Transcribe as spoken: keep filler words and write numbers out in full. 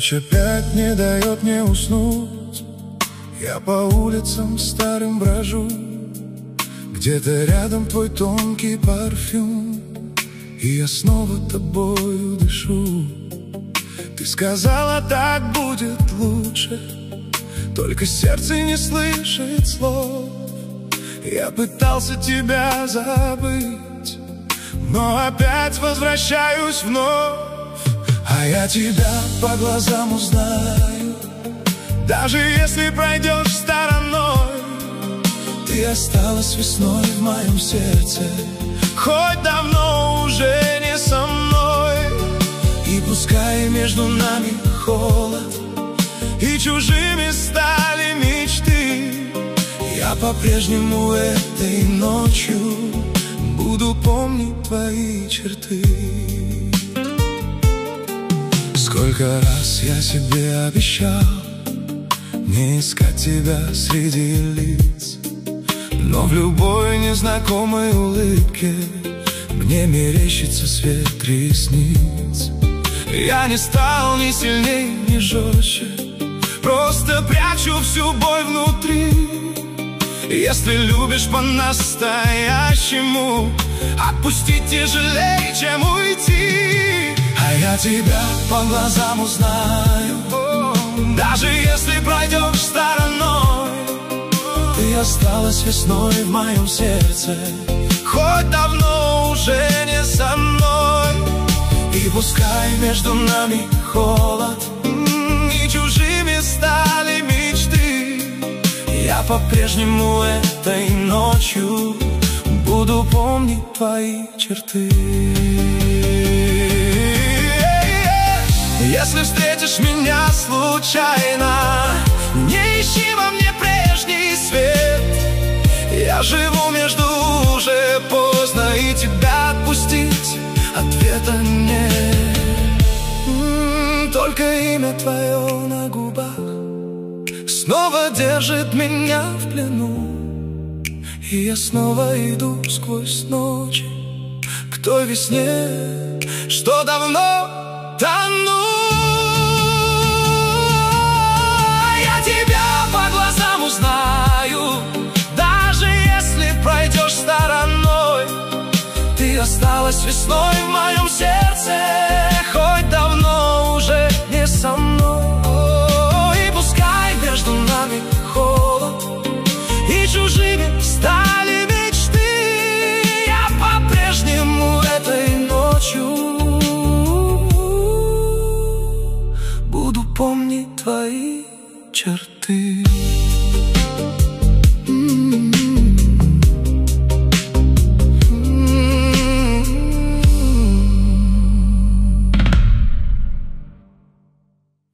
Ночь опять не дает мне уснуть. Я по улицам старым брожу. Где-то рядом твой тонкий парфюм, и я снова тобою дышу. Ты сказала, так будет лучше, только сердце не слышит слов. Я пытался тебя забыть, но опять возвращаюсь вновь. А я тебя по глазам узнаю, даже если пройдешь стороной. Ты осталась весной в моем сердце, хоть давно уже не со мной. И пускай между нами холод, и чужими стали мечты, я по-прежнему этой ночью буду помнить твои черты. Сколько раз я себе обещал не искать тебя среди лиц, но в любой незнакомой улыбке мне мерещится свет ресниц. Я не стал ни сильнее, ни жестче, просто прячу всю боль внутри. Если любишь по-настоящему, отпустить тяжелее, чем уйти. А я тебя по глазам узнаю, даже если пройдешь стороной. Ты осталась весной в моем сердце, хоть давно уже не со мной. И пускай между нами холод, и чужими стали мечты, я по-прежнему этой ночью буду помнить твои черты. Если встретишь меня случайно, не ищи во мне прежний свет. Я живу между уже поздно, и тебя отпустить ответа нет. М-м, только имя твое на губах снова держит меня в плену, и я снова иду сквозь ночи к той весне, что давно тону. Я тебя по глазам узнаю, даже если пройдешь стороной. Ты осталась весной в моем сердце,